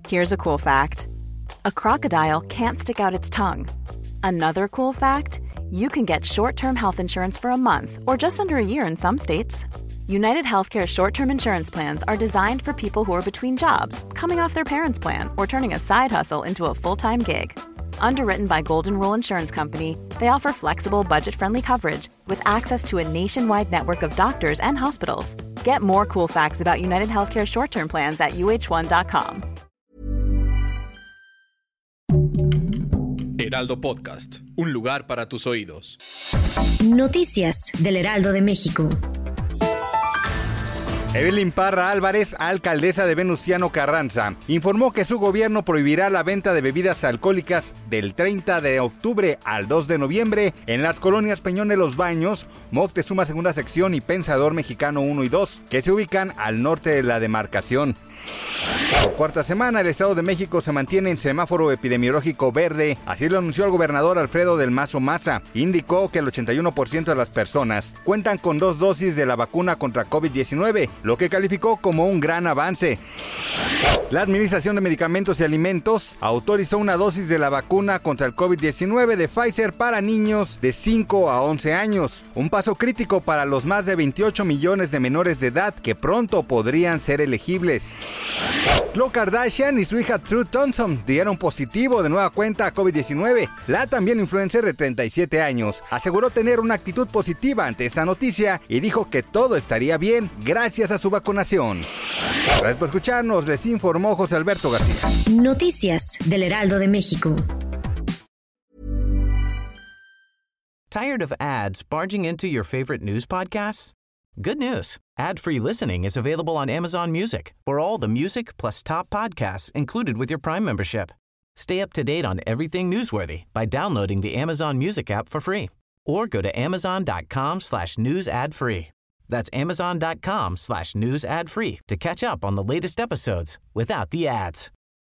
Here's a cool fact. A crocodile can't stick out its tongue. Another cool fact, you can get short-term health insurance for a month or just under a year in some states. United Healthcare short-term insurance plans are designed for people who are between jobs, coming off their parents' plan, or turning a side hustle into a full-time gig. Underwritten by Golden Rule Insurance Company, they offer flexible, budget-friendly coverage with access to a nationwide network of doctors and hospitals. Get more cool facts about United Healthcare short-term plans at uh1.com. Heraldo Podcast, un lugar para tus oídos. Noticias del Heraldo de México. Evelyn Parra Álvarez, alcaldesa de Venustiano Carranza, informó que su gobierno prohibirá la venta de bebidas alcohólicas del 30 de octubre al 2 de noviembre en las colonias Peñón de los Baños, Moctezuma Segunda Sección y Pensador Mexicano 1 y 2, que se ubican al norte de la demarcación. Por cuarta semana, el Estado de México se mantiene en semáforo epidemiológico verde, así lo anunció el gobernador Alfredo del Mazo Maza. Indicó que el 81% de las personas cuentan con 2 dosis de la vacuna contra COVID-19, lo que calificó como un gran avance. La Administración de Medicamentos y Alimentos autorizó una dosis de la vacuna contra el COVID-19 de Pfizer para niños de 5 a 11 años, un paso crítico para los más de 28 millones de menores de edad que pronto podrían ser elegibles. Khloe Kardashian y su hija True Thompson dieron positivo de nueva cuenta a COVID-19. La también influencer de 37 años aseguró tener una actitud positiva ante esta noticia y dijo que todo estaría bien gracias a su vacunación. Gracias por escucharnos, les informó José Alberto García. Noticias del Heraldo de México. Tired of ads barging into your favorite news podcasts? Good news. Ad-free listening is available on Amazon Music for all the music plus top podcasts included with your Prime membership. Stay up to date on everything newsworthy by downloading the Amazon Music app for free or go to amazon.com/news ad free. That's amazon.com/news ad free to catch up on the latest episodes without the ads.